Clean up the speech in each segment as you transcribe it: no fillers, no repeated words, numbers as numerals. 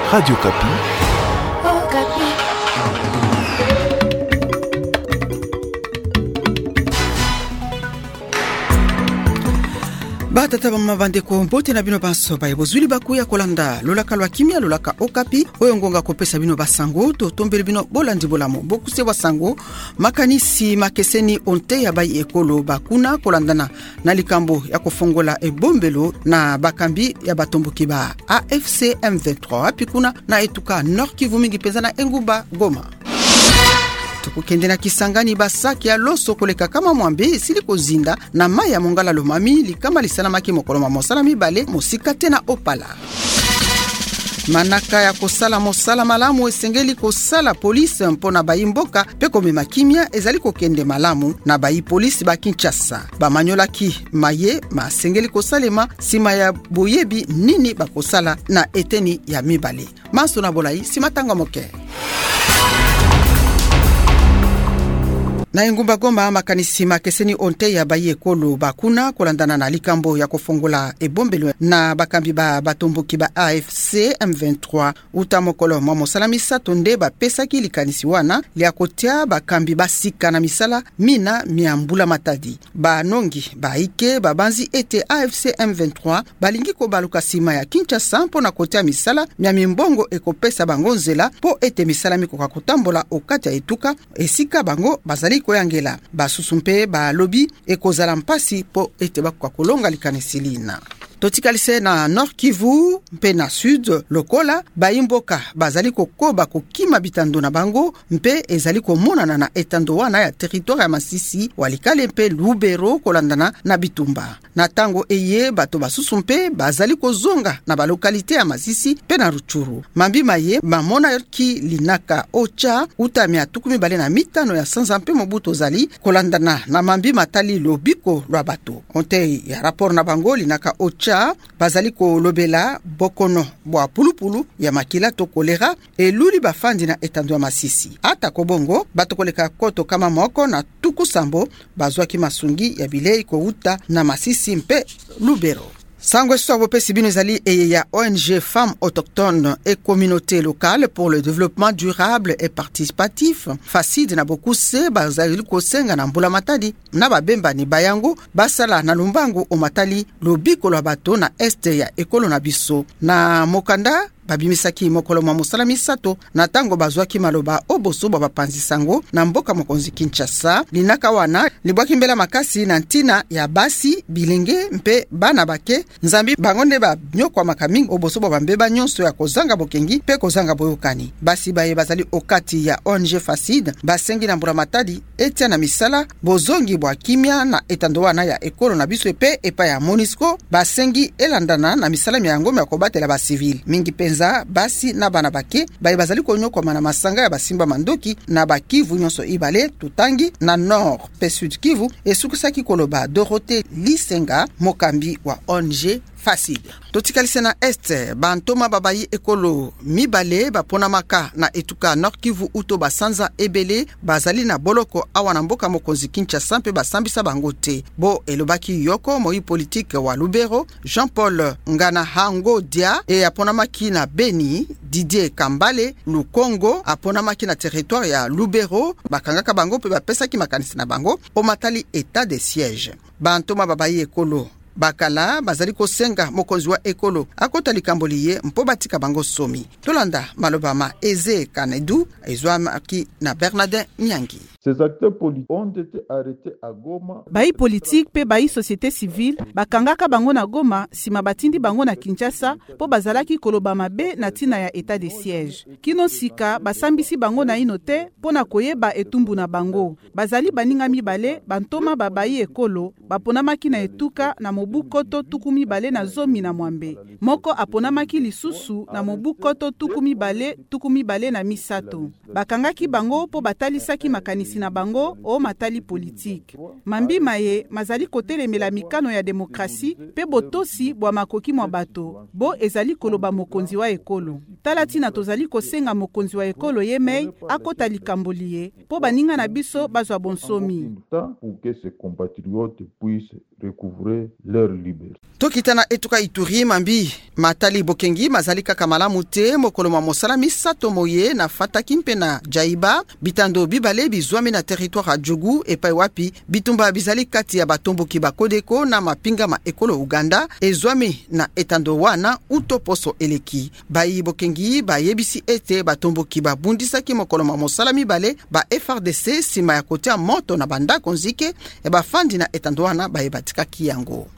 Radio Kapi. Oh, Kapi. Batata bamabandeko mbote na bino banso bayebozwili bakuya kolanda lolaka lwa kimia lolaka Okapi oyo ngonga kopesa bino basango totombeli bino bolandi bolamo bokuse basango makanisi makeseni onte ya bayi ekolo bakuna kolandana na likambo ya kofongola ebombelo na bakambi ya batomboki ba AFC M23 pikuna na etuka Nord Kivu mingi peza na Engumba Goma. Tukukende na Kisangani basaki ya loso koleka kama mwambe sili kozinda na maya mongala lomami likama lisalamaki mokoloma mosala mibale mosika tena opala. Manaka ya kosala mosala malamu esengeli kosala polisi mpona bayi mboka pe komema kimia ezali kokende malamu na bayi polisi ba Kinshasa. Bamanyolaki maye masengeli kosalema sima ya boyebi nini bakosala na eteni ya mibale. Maso na bolai simatanga moke. Na Engumba Goma makanisi makeseni onte ya bayi ekolo bakuna kolandana na likambo ya kofongola ebombelo na bakambi ba batomboki ba AFC M23 utamokolo mwa mosala misato nde bapesaki likanisi wana lia kotia bakambi basika na misala mina miambula matadi banongi baike babanzi ete AFC M23 balingi kobaluka sima ya Kinshasa mpona kotia misala mia mimbongo ekopesa bango nzela po ete misala mikoka kotambola okati ya etuka esika bango bazali koyangela basusu mpe ba lobby ekozala mpasi po ete bakwa kolonga likanesilina. Totikalise na Nord Kivu mpe na Sud lokola bayimboka bazali kokoba kokima bitando na bango mpe ezali komonana na etando wana ya territoire ya Masisi walikale mpe Lubero kolandana na Bitumba. Na tango eye bato basusu mpe bazali kozonga na balokalite ya Masisi mpe na Ruchuru. Mambi maye mamona ki linaka ocha utamia 25 ya sanza mpe Mobutu zali kolandana na mambi matali lobiko lwa bato. Onte ya rapport na bango linaka ocha bazali ko lobela bokono bwa pulupulu ya makila to kolera eluli bafandi na etando ya Masisi. Ata kobongo batokoleka koto kama moko na tuku sambo bazwaki masungi ya bilei ko uta na Masisi mpe Lubero. Sangwe Swabo Pesibino Zali et ya ONG Femmes Autochtones et Communautés Locales pour le Développement Durable et Participatif. Facide na bokuse bazali kosenga na mbula matadi na babemba ni bayango basala na lumbango o matali lobiko lwa bato na este ya ekolo na biso. Na mokanda babimisaki mokolo mwa mosala misato na tango bazwaki maloba oboso bapanzi sango na mboka mokonzi Kinshasa linaka wana libwaki mbela makasi na ntina ya basi bilenge mpe bana bake nzambi bangonde ba nyokwa makamingi oboso bambeba nyonso ya kozanga bokengi pe kozanga boyokani basi baye bazali okati ya ONG Facide basengi na mbura matadi etia na misala bozongi bwa kimia na etando wana ya ekolo na biso pe epa ya MONUSCO basengi elandana na misala miyango ya kobatela ba civil mingi penza basi na bana bake baye bazali konyokwa na masanga ya basimba mandoki na bakivu nyonso ibale tutangi na Nord pe Sud Kivu esukusaki koloba Dorothée Lisenga mokambi wa ONG Facide. Totikalise na este bantoma babayi ekolo mibale bapona maka na etuka Nord Kivu uto basanza ebele bazali na boloko awa na mboka mokonzi Kinshasa mpe basambisa bangote bo elobaki yoko moi politique wa Lubero Jean-Paul Ngana Hango Dia e apona maki na Beni Didier Kambale Lukongo apona maki na territoire ya Lubero bakangaka bango pe bapesaki makanisi na bango po matali état de siège. Bantoma babayi ekolo bakala bazali kosenga mokonzi wa ekolo akota likambo liye mpo batika bango somi. Tolanda malobama Eze Kanedu ezwamaki na Bernardin Nyangi. Ces acteurs politiques ont été arrêtés à Goma. Bayi politique pe bayi société civile bakangaka bango na Goma sima batindi bango na Kinshasa po bazalaki koloba mabe na tina ya état de siège. Kino sika basambisi bango na inote po na koyeba etumbu na bango. Bazali baninga mibale bantoma babayi ekolo baponamaki na etuka na mobu koto tukumi bale na zomi na mwambe. Moko aponamaki lisusu na mobu koto tukumi bale na misato. Bakangaki bango po batalisaki makanisi makasi na bango o matali politique. Mambi maye mazali kotelemela mikano ya demokrasi pe botosi bwa makoki mwa bato bo ezali koloba mokonzi wa ekolo. Talati na tozali kosenga mokonzi wa ekolo yemei akota likamboli ye po baninga na biso bazwa bonsomi. Pour que ses compatriotes puissent recouvrer leur liberté. Tokitana etuka Ituri mambi matali bokengi mazali kaka malamu te mokolo mwa mosala misato moye na fataki mpe na jaiba bitando bibale bizwami na territoire ya Djogu epai wapi bitumba bizali kati ya batomboki bakodeko na mapinga ma ekolo Uganda ezwami na etando wana utoposo eleki bayi bokengi bayebisi ete batomboki babundisaki mokolo mwa mosala mibale ba FRDC sima ya kotia moto na banda konzike e bafandi na etando wana bayebatikaki yango.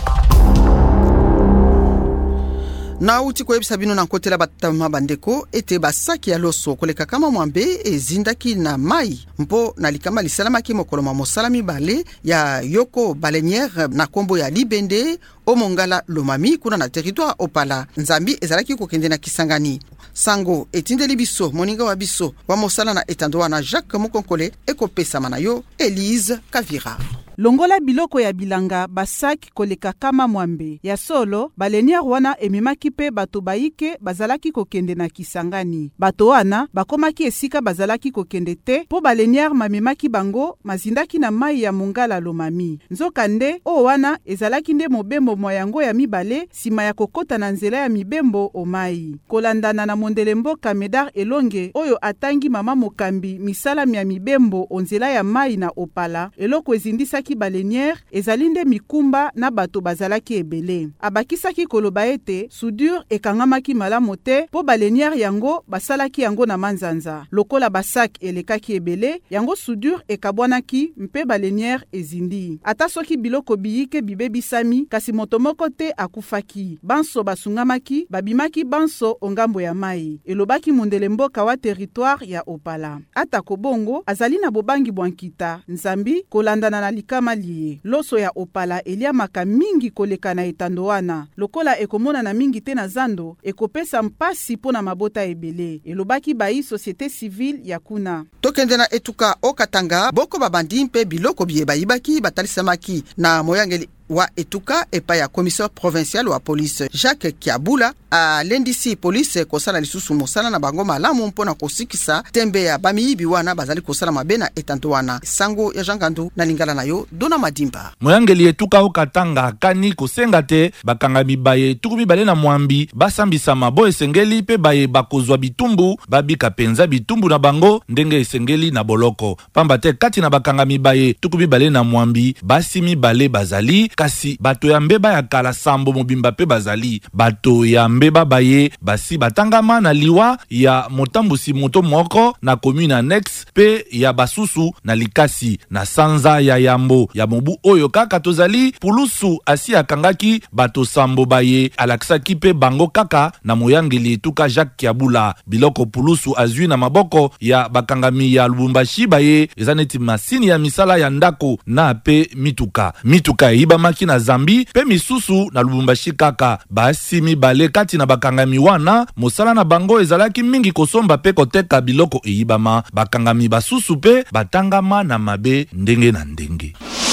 Na uti koyebisa bino na nkotela batama bandeko ete basaki ya loso koleka kama mwambe ezindaki na mai mpo na likama lisalamaki mokolo mwa mosala mibale ya Yoko Baleinière na kombo ya Libende o Mongala Lomami kuna na territoire Opala nzambi ezalaki kokende na Kisangani. Sango etindeli biso moninga wa biso wa mosala na etandoa na Jacques Mukonkole ekopesa manayo Elise Kavira. Longola biloko ya bilanga basaki koleka kama mwambe ya solo Baleinière wana ememaki pe bato baike bazalaki kokende na Kisangani. Bato wana bakomaki esika bazalaki kokende te po Baleinière mamemaki bango mazindaki na mai ya Mongala Lomami. Nzokande o wana ezalaki nde mobembo mwa yango ya mibale sima ya kokota na nzela ya mibembo o mai. Kolandana na mondele mboka Medar Elonge oyo atangi mama mokambi misala ya mibembo onzela ya mai na Opala eloko ezindisaki Baleinière ezalinde mikumba na bato bazalaki ebele. Abakisaki koloba ete soudure ekangamaki malamu te po Baleinière yango basalaki yango na manzanza. Lokola basak elekaki ebele yango soudure ekabwanaki mpe Baleinière ezindi. Ata soki biloko biyike bibebisami kasi motomoko te akufaki. Banso basungamaki babimaki banso ongambo ya mai. Elobaki mondele mboka wa territoire ya Opala. Ata kobongo azali na bobangi bwankita nzambi kolandana na likama liye. Loso ya Opala eliamaka mingi koleka na etando wana. Lokola ekomona na mingi te na zando ekopesa mpasi po na mabota ebele. Elobaki bayi société civile ya kuna. Tokende na etuka okatanga boko babandi mpe biloko biye bayibaki batalisamaki na moyangeli wa etuka epa ya commissaire provincial wa police Jacques Kiabula a lendisi police kosala lisusu mosala na bango malamu mpona kosikisa tembe ya bamiyibi wana bazali kosala mabena etanto wana. Sango ya Jangandu na lingala na yo Dona Madimba. Moyangeli etuka okatanga kani kosenga te bakangami baye tukumi bale na mwambi basambisa mabo esengeli pe baye bakozwa bitumbu babika penza bitumbu na bango ndenge esengeli na boloko pamba te kati na bakangami baye tukumi bale na mwambi basimi bale bazali kasi bato ya mbeba ya kala sambo mobimba pe bazali bato ya mbeba baye basi batangama na liwa ya motambusi moto moko na commune annex pe ya basusu na likasi na sanza ya yambo ya mobu oyo kaka tozali pulusu asi akangaki bato sambo baye alakisaki pe bango kaka na moyangeli etuka Jacques Kiabula biloko pulusu azwi na maboko ya bakangami ya Lubumbashi baye ezaneti masini ya misala ya ndako na pe mituka ibama na Zambi pe misusu na Lubumbashi kaka basimi bale kati na bakangami wana mosala na bango ezalaki mingi kosomba pe koteka biloko eibama bakangami basusu pe batangama na mabe ndenge na ndenge.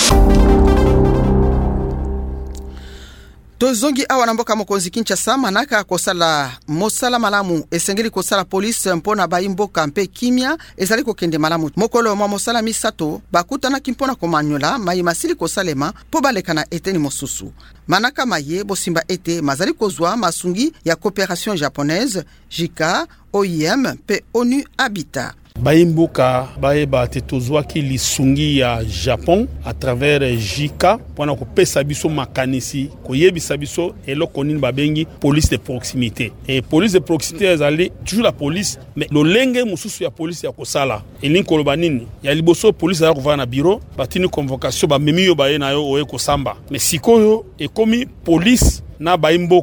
Tozongi awa na mboka mokonzi Kinshasa manaka kosala mosala malamu esengeli kosala police mpona bayi mboka mpe kimia ezali kokende malamu mokolo mwa mosala misato bakutana kimpona komanyola mayi masili kosalema po baleka na eteni mosusu manaka maye bosimba ete mazali kozwa masungi ya coopération japonaise JICA OIM pe ONU Habitat. Baimboka baeba te tozwaki lisungi ya Japon à travers JICA pona kopesa biso makanisi koyebisa biso eloko nini babengi police de proximité. Et police de proximité ezali toujours la police mais lolenge mususu ya police ya kosala elingi koloba nini ya liboso police ya kovana na bureau batini convocation ba memi yo baye na yo oye kosamba mais sikoyo ekomi police na baimboka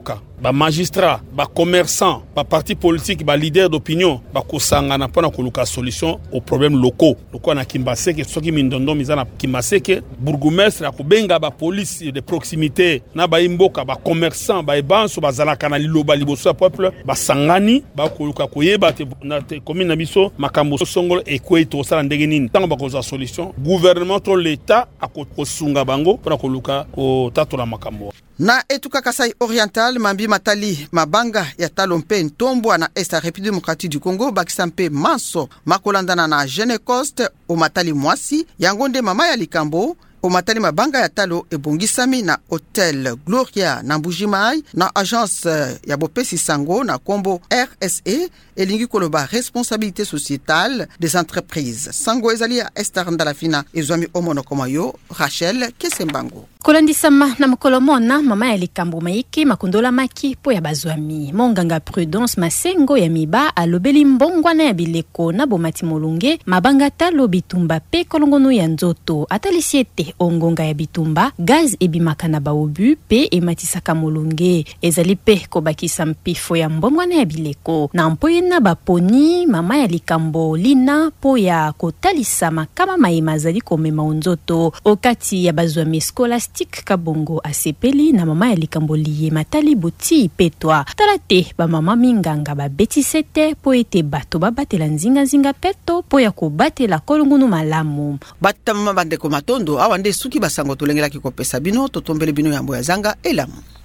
ba magistrat, ba commerçant, ba parti politique, ba leader d'opinion, ba kosangana pona koluka solution aux problèmes locaux. Loko na Kimbaseke, soki mindondo mizana Kimbaseke, bourgmestre akobenga ba police de proximité, na ba imboka ba commerçant, ba ebanso ba zalaka na liloba liboso ya peuple, ba sangani, ba koluka koyeba te na te commune na biso makambo songolo ekwe to sala ndenge nini. Tango ba koza solution, gouvernement to l'état akosunga bango pona koluka ko tatola makambo. Na etuka Kasai Oriental, mambi matali mabanga ya talo mpe ntombwa na Est République démocratique du Congo bakisa mpe manso makolandana na Jeune Coste o matali mwasi yangonde mama ya likambo o matali mabanga ya talo ebongisami na Hotel Gloria na Mbujimai na agence ya bopesi sango na kombo RSE elingi koloba responsabilité sociétale des entreprises. Sango ezali ya Esther Ndalafina ezwami omono komayo Rachel Kesembango. Kolandisama na mkolomona mama ya likambo maiki makundola maki po ya bazwami. Monganga Prudence Masengo ya miba alobeli mbongwana ya bileko na bomati molunge mabanga talo bitumba pe kolongono ya nzoto atalisiete ongonga ya bitumba gaz ebimaka na baobu pe ematisaka molunge ezali pe kobakisa mpifo ya mbongwana ya bileko na mpoye na baponi mama ya likambo lina po ya kotalisama kama maima zali komema nzoto okati ya bazwami scholastique kabongo asepeli na mama ya likambo liye matali boti petwa talate ba mama minganga ba betisete po ete bato babatela nzinga peto po ya kobatela kolongunu malamu batama bande ko matondo awande suki basango tolengelaki kopesa bino totombele bino yambo ya zanga elamu.